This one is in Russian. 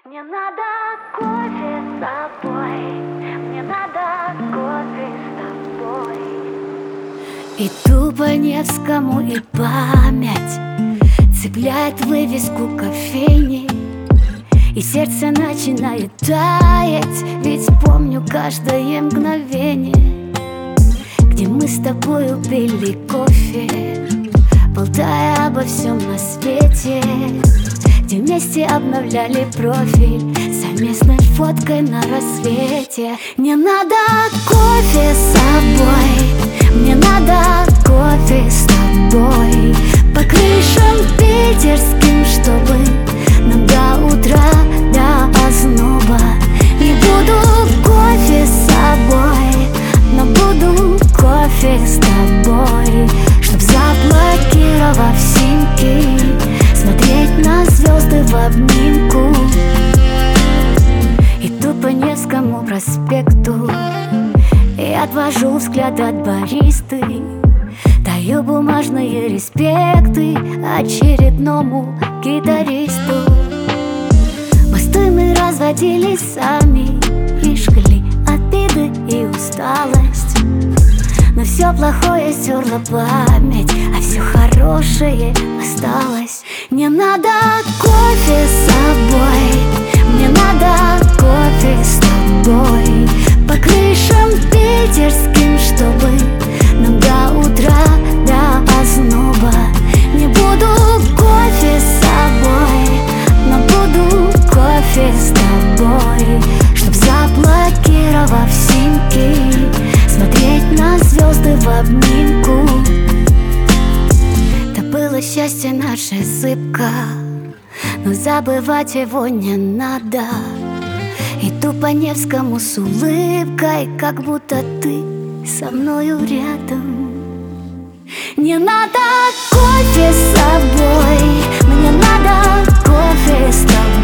Мне надо кофе с собой, мне надо кофе с тобой. Иду по Невскому, и память цепляет вывеску кофейни, и сердце начинает таять, ведь помню каждое мгновение, где мы с тобою пили кофе, болтая обо всем на свете, где вместе обновляли профиль совместной фоткой на рассвете. Мне надо кофе с собой, мне надо кофе с тобой, по крышам питерским, чтобы нам до утра, до озноба. Не буду кофе с собой, но буду кофе с тобой, чтоб, заблокировав симки, смотреть на звезды в обнимку. Иду по Невскому проспекту и отвожу взгляд от баристы, даю бумажные респекты очередному гитаристу. Мосты мы разводили сами, и жгли обиды и усталость, но все плохое стерла память, а все хорошее осталось. Мне надо кофе с собой, мне надо кофе с тобой, по крышам питерским, чтобы нам до утра, до озноба. Не буду кофе с собой, но буду кофе с тобой, чтоб, заблокировав симки, смотреть на звезды в обнимку. Да было счастье наше зыбко, но забывать его не надо. Иду по Невскому с улыбкой, как будто ты со мною рядом. Не надо кофе с собой, мне надо кофе с тобой,